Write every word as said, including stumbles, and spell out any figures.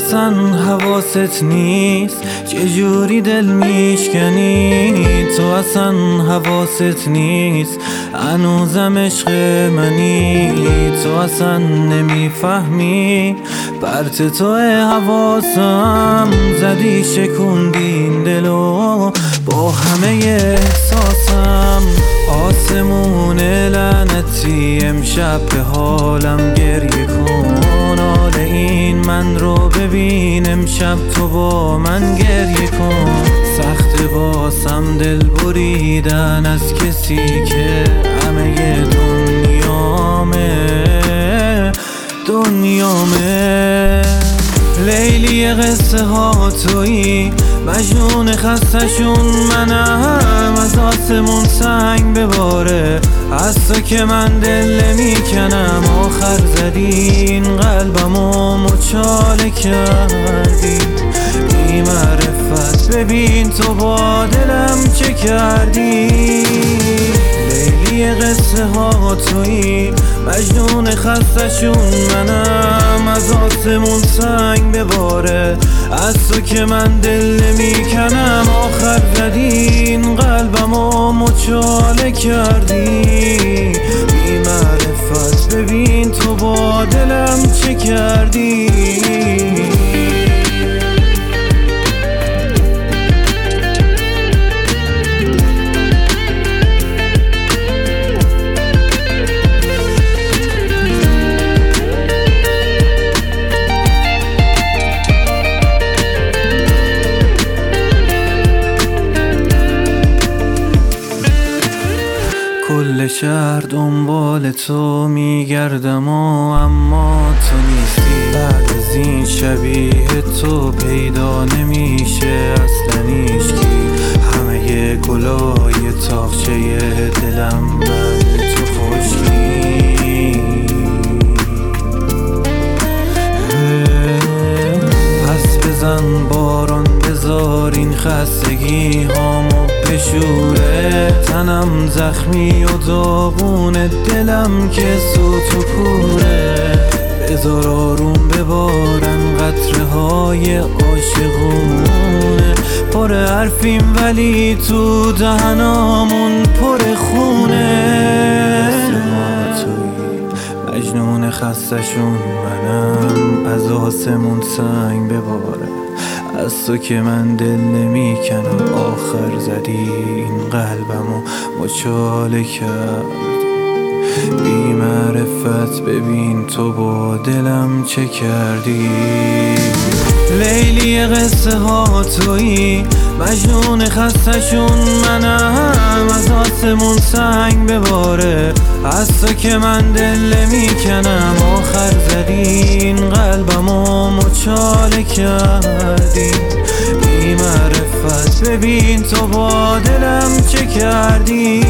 اصلا حواست نیست چجوری دل میشکنی، تو اصلا حواست نیست هنوزم عشق منی، تو اصلا نمیفهمی پرت تو حواسم زدی شکوندین دلو با همه احساسم. آسمون لعنتی امشب به حالم گریه کن، حال این من رو ببین امشب تو با من گریه کن. سخت باسم دل بریدن از کسی که همه دنیامه دنیامه. لیلی قصه ها تویی، مجنون خستشون منم، از آسمون سنگ بباره از تو که من دل نمیکنم. آخر زدین قلبمو مچاله کردی، بی معرفت ببین تو با دلم چه کردی. لیلی قصه ها تویی، مجنون خستشون منم، از آسمون سنگ بباره از تو که من دل نمیکنم. آخر زدین قلبمو مچاله کردی، بی معرفت ببین تو با دلم چه کردی. کل شهر دنبال تو میگردم و اما تو نیستی. بعد از این شبیه تو پیدا نمیشه اصلا هیچکی، همه گلای تاقچه دلم بعد تو خشکی. پس بزن باران بذار این خستگی هامو بشوره، تنم زخمی و داغون دلم که سوت و کوره. بذار آروم ببارن قطره های عاشقونه، پر حرفیم ولی تو دهنامون پر خونه. مجنون خستشون منم، از آسمون سنگ بباره از تو که من دل نمیکنم. آخر زدی این قلبمو مچاله کردی، بی معرفت ببین تو با دلم چه کردی. لیلی قصه ها تویی، مجنون خستشون منم، از آسمون سنگ بباره از تو که من دل نمیکنم. آخر زدین قلبمو مچاله کردی، بی معرفت ببین تو با دلم چه کردی.